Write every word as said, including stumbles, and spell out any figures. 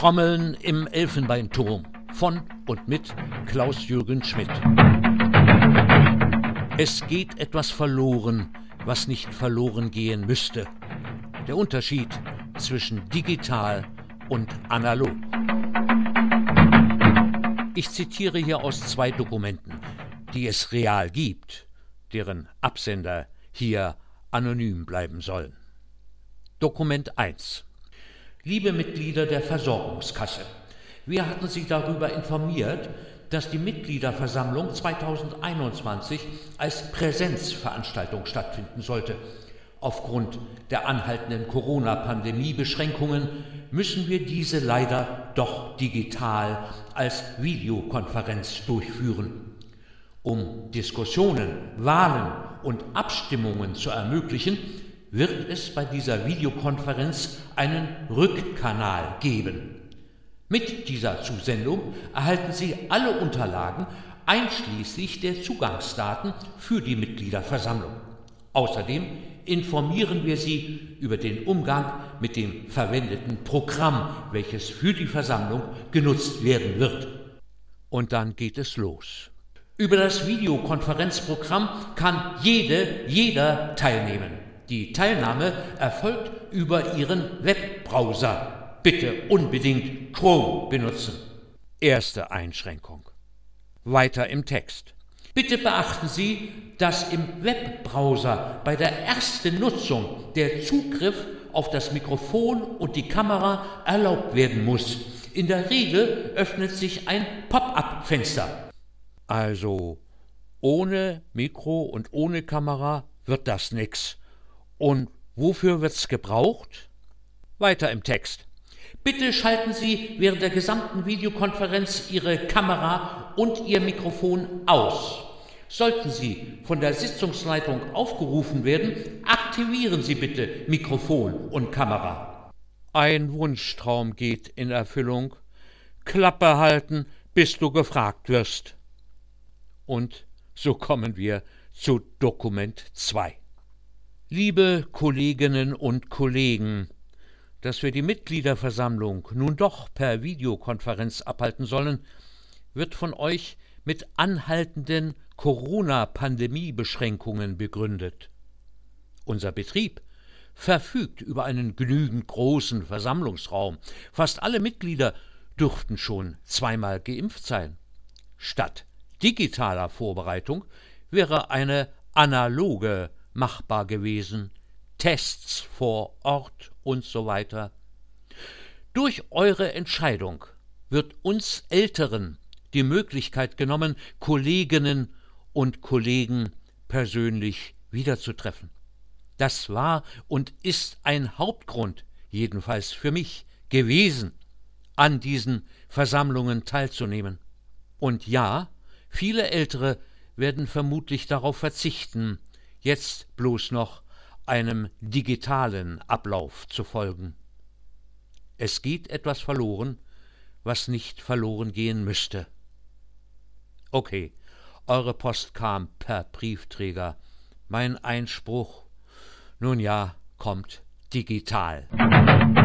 Trommeln im Elfenbeinturm von und mit Klaus-Jürgen Schmidt. Es geht etwas verloren, was nicht verloren gehen müsste. Der Unterschied zwischen digital und analog. Ich zitiere hier aus zwei Dokumenten, die es real gibt, deren Absender hier anonym bleiben sollen. Dokument eins. Liebe Mitglieder der Versorgungskasse, wir hatten Sie darüber informiert, dass die Mitgliederversammlung zweitausendeinundzwanzig als Präsenzveranstaltung stattfinden sollte. Aufgrund der anhaltenden Corona-Pandemie-Beschränkungen müssen wir diese leider doch digital als Videokonferenz durchführen. Um Diskussionen, Wahlen und Abstimmungen zu ermöglichen, wird es bei dieser Videokonferenz einen Rückkanal geben. Mit dieser Zusendung erhalten Sie alle Unterlagen, einschließlich der Zugangsdaten für die Mitgliederversammlung. Außerdem informieren wir Sie über den Umgang mit dem verwendeten Programm, welches für die Versammlung genutzt werden wird. Und dann geht es los. Über das Videokonferenzprogramm kann jede, jeder teilnehmen. Die Teilnahme erfolgt über Ihren Webbrowser. Bitte unbedingt Chrome benutzen. Erste Einschränkung. Weiter im Text. Bitte beachten Sie, dass im Webbrowser bei der ersten Nutzung der Zugriff auf das Mikrofon und die Kamera erlaubt werden muss. In der Regel öffnet sich ein Pop-up-Fenster. Also ohne Mikro und ohne Kamera wird das nix. Und wofür wird's gebraucht? Weiter im Text. Bitte schalten Sie während der gesamten Videokonferenz Ihre Kamera und Ihr Mikrofon aus. Sollten Sie von der Sitzungsleitung aufgerufen werden, aktivieren Sie bitte Mikrofon und Kamera. Ein Wunschtraum geht in Erfüllung. Klappe halten, bis du gefragt wirst. Und so kommen wir zu Dokument zwei. Liebe Kolleginnen und Kollegen, dass wir die Mitgliederversammlung nun doch per Videokonferenz abhalten sollen, wird von euch mit anhaltenden Corona-Pandemie-Beschränkungen begründet. Unser Betrieb verfügt über einen genügend großen Versammlungsraum. Fast alle Mitglieder dürften schon zweimal geimpft sein. Statt digitaler Vorbereitung wäre eine analoge machbar gewesen, Tests vor Ort und so weiter. Durch eure Entscheidung wird uns Älteren die Möglichkeit genommen, Kolleginnen und Kollegen persönlich wiederzutreffen. Das war und ist ein Hauptgrund, jedenfalls für mich, gewesen, an diesen Versammlungen teilzunehmen. Und ja, viele Ältere werden vermutlich darauf verzichten, jetzt bloß noch einem digitalen Ablauf zu folgen. Es geht etwas verloren, was nicht verloren gehen müsste. Okay, eure Post kam per Briefträger. Mein Einspruch, nun ja, kommt digital.